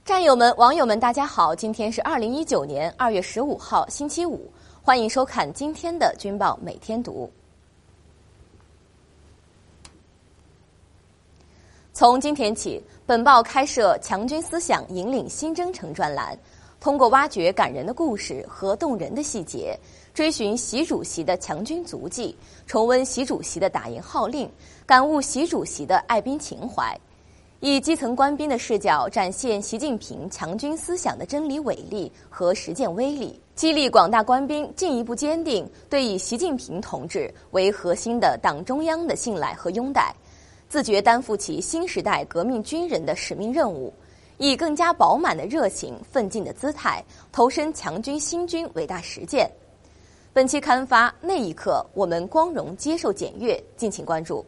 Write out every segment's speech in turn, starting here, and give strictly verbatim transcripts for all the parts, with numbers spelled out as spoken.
战友们、网友们，大家好！今天是二零一九年二月十五号，星期五，欢迎收看今天的《军报每天读》。从今天起，本报开设“强军思想引领新征程”专栏，通过挖掘感人的故事和动人的细节，追寻习主席的强军足迹，重温习主席的打赢号令，感悟习主席的爱兵情怀。以基层官兵的视角展现习近平强军思想的真理伟力和实践威力，激励广大官兵进一步坚定对以习近平同志为核心的党中央的信赖和拥戴，自觉担负起新时代革命军人的使命任务，以更加饱满的热情、奋进的姿态投身强军新军伟大实践。本期刊发那一刻，我们光荣接受检阅，敬请关注。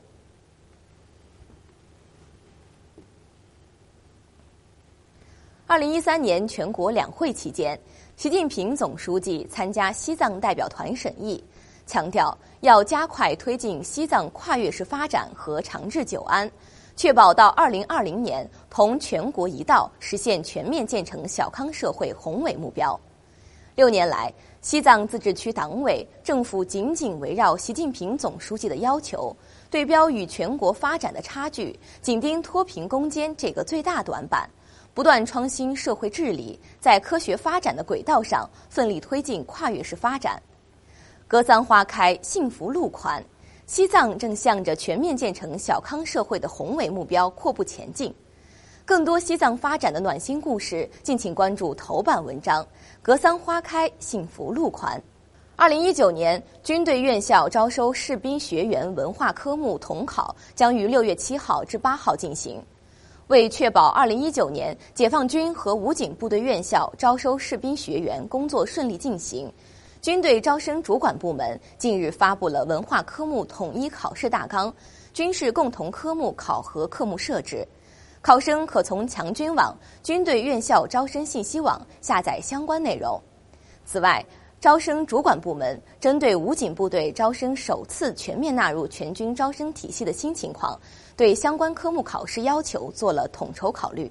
二零一三年全国两会期间，习近平总书记参加西藏代表团审议，强调要加快推进西藏跨越式发展和长治久安，确保到二零二零年同全国一道实现全面建成小康社会宏伟目标。六年来，西藏自治区党委政府紧紧围绕习近平总书记的要求，对标与全国发展的差距，紧盯脱贫攻坚这个最大短板，不断创新社会治理，在科学发展的轨道上奋力推进跨越式发展。格桑花开，幸福路宽，西藏正向着全面建成小康社会的宏伟目标阔步前进。更多西藏发展的暖心故事，敬请关注头版文章《格桑花开，幸福路宽》。二零一九年军队院校招收士兵学员文化科目统考将于六月七号至八号进行。为确保二零一九年解放军和武警部队院校招收士兵学员工作顺利进行，军队招生主管部门近日发布了文化科目统一考试大纲、军事共同科目考核科目设置，考生可从强军网、军队院校招生信息网下载相关内容。此外，招生主管部门针对武警部队招生首次全面纳入全军招生体系的新情况，对相关科目考试要求做了统筹考虑。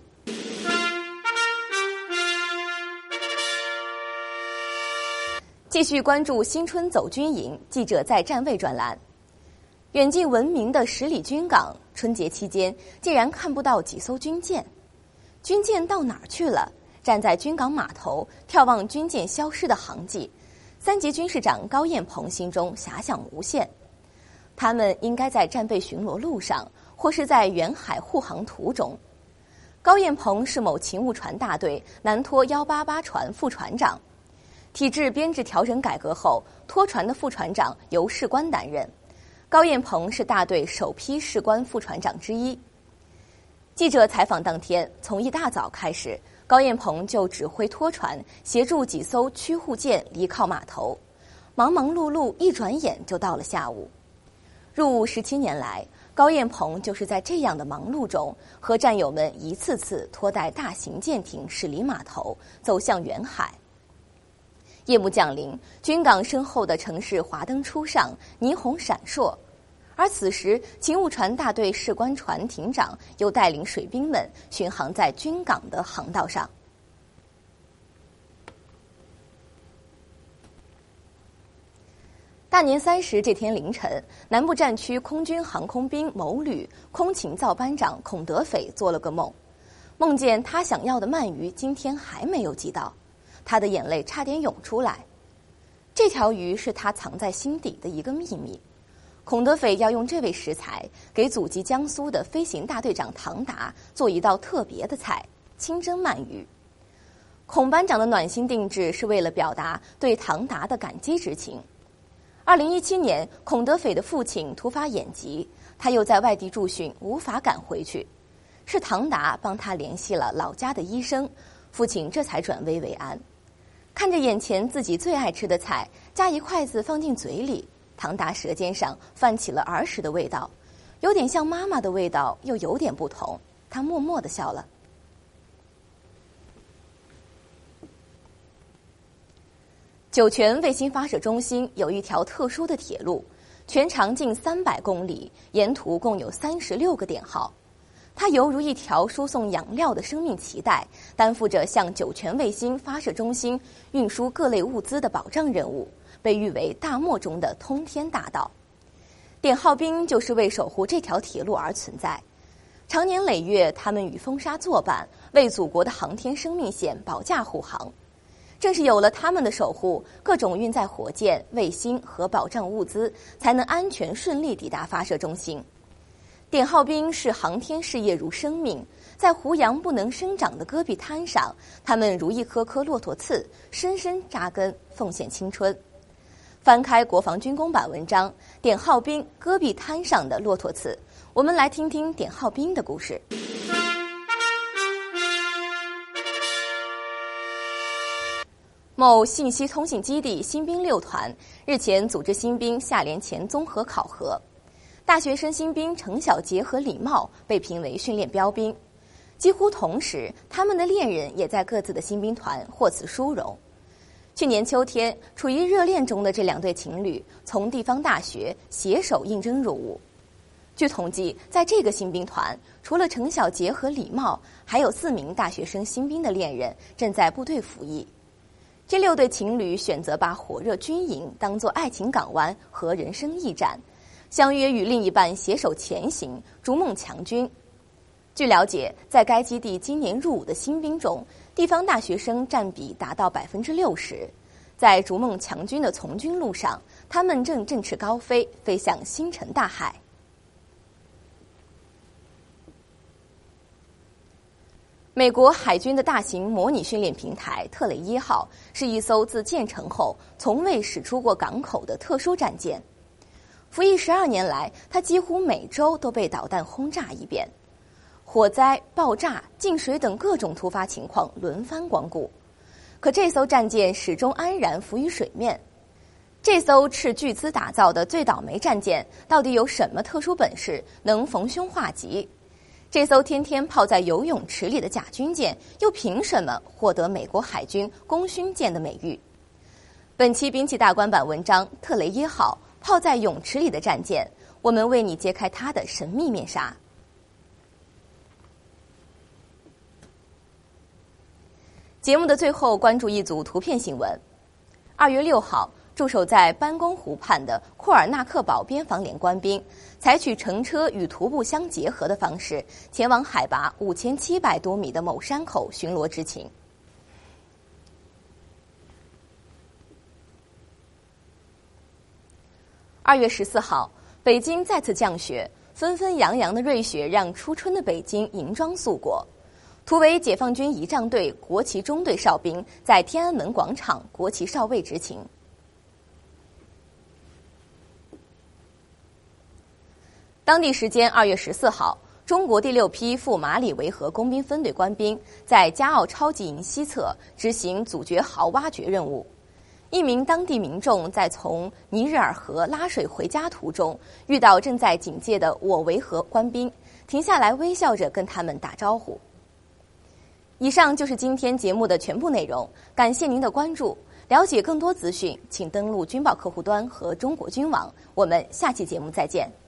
继续关注新春走军营，记者在站位专栏。远近闻名的十里军港，春节期间竟然看不到几艘军舰，军舰到哪儿去了？站在军港码头眺望军舰消失的航迹，三级军事长高彦鹏心中遐想无限。他们应该在战备巡逻路上，或是在远海护航途中。高彦鹏是某勤务船大队南拖一八八船副船长，体制编制调整改革后，拖船的副船长由士官担任。高彦鹏是大队首批士官副船长之一。记者采访当天，从一大早开始，高彦鹏就指挥拖船，协助几艘驱护舰离靠码头，忙忙碌碌，一转眼就到了下午。入伍十七年来，高彦鹏就是在这样的忙碌中，和战友们一次次拖带大型舰艇驶离码头，走向远海。夜幕降临，军港身后的城市华灯初上，霓虹闪烁。而此时，勤务船大队士官船艇长又带领水兵们巡航在军港的航道上。大年三十这天凌晨，南部战区空军航空兵某旅空勤造班长孔德斐做了个梦，梦见他想要的鳗鱼今天还没有寄到，他的眼泪差点涌出来。这条鱼是他藏在心底的一个秘密。孔德斐要用这位食材给祖籍江苏的飞行大队长唐达做一道特别的菜——清蒸鳗鱼。孔班长的暖心定制是为了表达对唐达的感激之情。二零一七年，孔德斐的父亲突发眼疾，他又在外地驻训，无法赶回去。是唐达帮他联系了老家的医生，父亲这才转危为安。看着眼前自己最爱吃的菜，夹一筷子放进嘴里，唐达舌尖上泛起了儿时的味道，有点像妈妈的味道，又有点不同。他默默地笑了。酒泉卫星发射中心有一条特殊的铁路，全长近三百公里，沿途共有三十六个点号。 它犹如一条输送养料的生命脐带，担负着向酒泉卫星发射中心运输各类物资的保障任务，被誉为大漠中的通天大道。点号兵就是为守护这条铁路而存在，长年累月，他们与风沙作伴，为祖国的航天生命线保驾护航。正是有了他们的守护，各种运载火箭、卫星和保障物资才能安全顺利抵达发射中心。点号兵视航天事业如生命，在胡杨不能生长的戈壁滩上，他们如一颗颗骆驼刺，深深扎根，奉献青春。翻开国防军工版文章《点号兵：戈壁滩上的骆驼刺》，我们来听听点号兵的故事。某信息通信基地新兵六团日前组织新兵下连前综合考核，大学生新兵程小杰和李茂被评为训练标兵。几乎同时，他们的恋人也在各自的新兵团获此殊荣。去年秋天，处于热恋中的这两对情侣从地方大学携手应征入伍。据统计，在这个新兵团，除了程小杰和李茂，还有四名大学生新兵的恋人正在部队服役。这六对情侣选择把火热军营当作爱情港湾和人生驿站，相约与另一半携手前行，逐梦强军。据了解，在该基地今年入伍的新兵中，地方大学生占比达到百分之六十。在逐梦强军的从军路上，他们正振翅高飞，飞向星辰大海。美国海军的大型模拟训练平台特雷耶号是一艘自建成后从未驶出过港口的特殊战舰。服役十二年来，它几乎每周都被导弹轰炸一遍，火灾、爆炸、进水等各种突发情况轮番光顾。可这艘战舰始终安然浮于水面。这艘斥巨资打造的最倒霉战舰到底有什么特殊本事，能逢凶化吉？这艘天天泡在游泳池里的假军舰，又凭什么获得美国海军功勋舰的美誉？本期兵器大观版文章《特雷耶号：泡在泳池里的战舰》，我们为你揭开它的神秘面纱。节目的最后，关注一组图片新闻。二月六号，驻守在班公湖畔的库尔纳克堡边防连官兵采取乘车与徒步相结合的方式，前往海拔五千七百多米的某山口巡逻执勤。二月十四号，北京再次降雪，纷纷扬扬的瑞雪让初春的北京银装素裹。图为解放军仪仗队国旗中队哨兵在天安门广场国旗哨位执勤。当地时间二月十四号，中国第六批赴马里维和工兵分队官兵在加奥超级营西侧执行阻绝壕挖掘任务。一名当地民众在从尼日尔河拉水回家途中，遇到正在警戒的我维和官兵，停下来微笑着跟他们打招呼。以上就是今天节目的全部内容，感谢您的关注。了解更多资讯，请登录军报客户端和中国军网。我们下期节目再见。